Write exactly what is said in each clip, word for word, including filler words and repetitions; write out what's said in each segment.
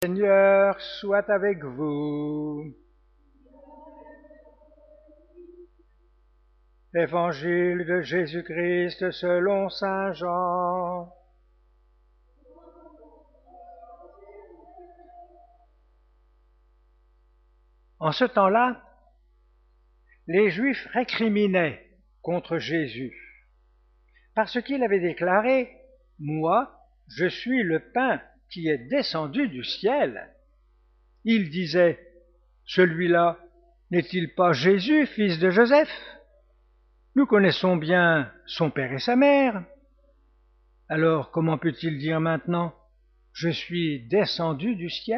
Seigneur soit avec vous. Évangile de Jésus-Christ selon saint Jean. En ce temps-là, les Juifs récriminaient contre Jésus, parce qu'il avait déclaré « Moi, je suis le pain qui est descendu du ciel ». Il disait « Celui-là n'est-il pas Jésus, fils de Joseph ? Nous connaissons bien son père et sa mère. Alors comment peut-il dire maintenant « Je suis descendu du ciel » ?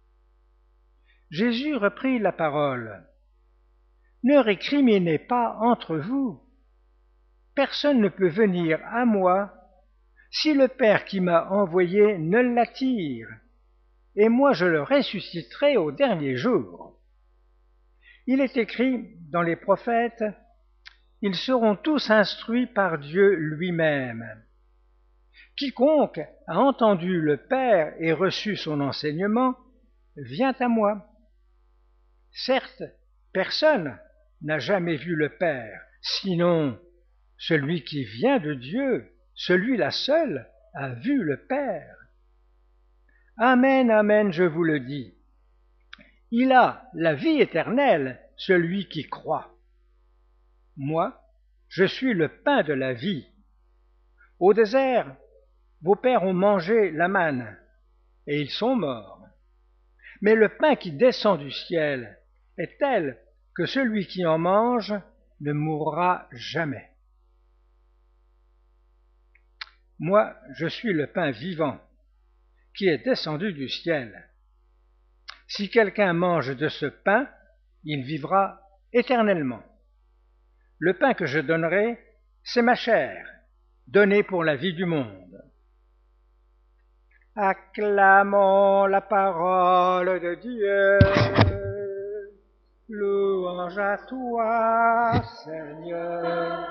Jésus reprit la parole. « Ne récriminez pas entre vous. Personne ne peut venir à moi si le Père qui m'a envoyé ne l'attire, et moi je le ressusciterai au dernier jour. Il est écrit dans les prophètes, ils seront tous instruits par Dieu lui-même. Quiconque a entendu le Père et reçu son enseignement vient à moi. Certes, personne n'a jamais vu le Père, sinon celui qui vient de Dieu, celui-là seul a vu le Père. Amen, amen, je vous le dis. Il a la vie éternelle, celui qui croit. Moi, je suis le pain de la vie. Au désert, vos pères ont mangé la manne, et ils sont morts. Mais le pain qui descend du ciel est tel que celui qui en mange ne mourra jamais. Moi, je suis le pain vivant qui est descendu du ciel. Si quelqu'un mange de ce pain, il vivra éternellement. Le pain que je donnerai, c'est ma chair, donnée pour la vie du monde. Acclamons la parole de Dieu. Louange à toi, Seigneur.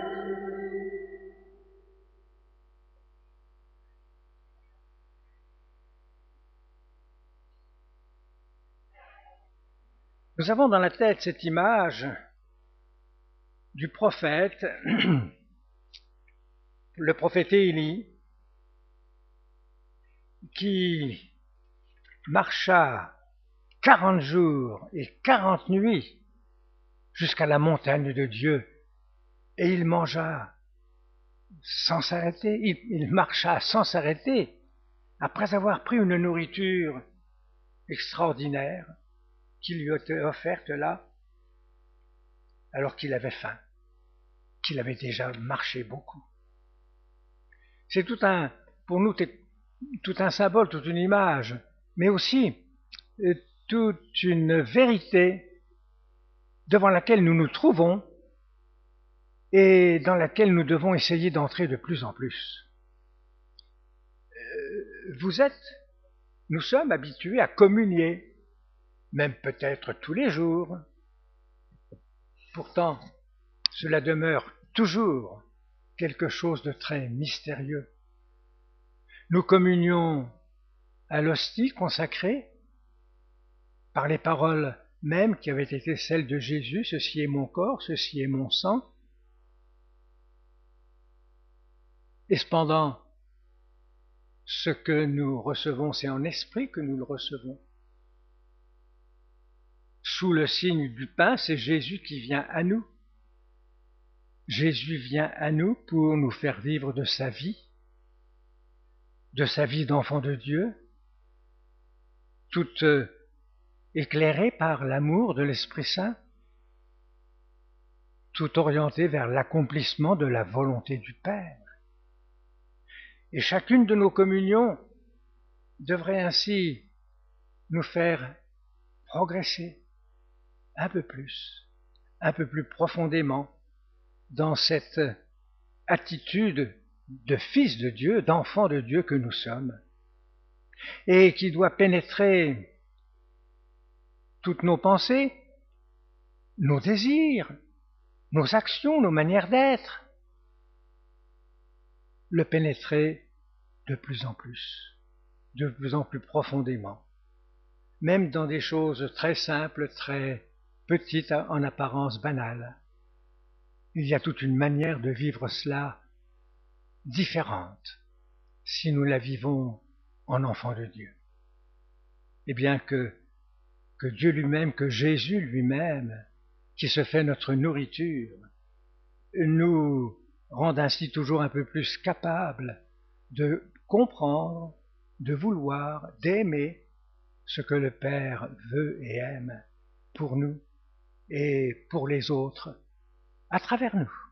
Nous avons dans la tête cette image du prophète, le prophète Élie, qui marcha quarante jours et quarante nuits jusqu'à la montagne de Dieu, et il mangea sans s'arrêter, il, il marcha sans s'arrêter, après avoir pris une nourriture extraordinaire qui lui était offerte là, alors qu'il avait faim, qu'il avait déjà marché beaucoup. C'est tout un, pour nous, tout un symbole, toute une image, mais aussi euh, toute une vérité devant laquelle nous nous trouvons et dans laquelle nous devons essayer d'entrer de plus en plus. Euh, vous êtes, nous sommes habitués à communier, même peut-être tous les jours. Pourtant, cela demeure toujours quelque chose de très mystérieux. Nous communions à l'hostie consacrée par les paroles mêmes qui avaient été celles de Jésus, « Ceci est mon corps, ceci est mon sang ». Et cependant, ce que nous recevons, c'est en esprit que nous le recevons. Sous le signe du pain, c'est Jésus qui vient à nous. Jésus vient à nous pour nous faire vivre de sa vie, de sa vie d'enfant de Dieu, toute éclairée par l'amour de l'Esprit Saint, tout orientée vers l'accomplissement de la volonté du Père. Et chacune de nos communions devrait ainsi nous faire progresser un peu plus, un peu plus profondément dans cette attitude de fils de Dieu, d'enfant de Dieu que nous sommes, et qui doit pénétrer toutes nos pensées, nos désirs, nos actions, nos manières d'être, le pénétrer de plus en plus. de plus en plus profondément, même dans des choses très simples, très petites en apparence banales. Il y a toute une manière de vivre cela différente si nous la vivons en enfant de Dieu. Et bien que, que Dieu lui-même, que Jésus lui-même, qui se fait notre nourriture, nous rende ainsi toujours un peu plus capables de comprendre, de vouloir, d'aimer ce que le Père veut et aime pour nous et pour les autres à travers nous.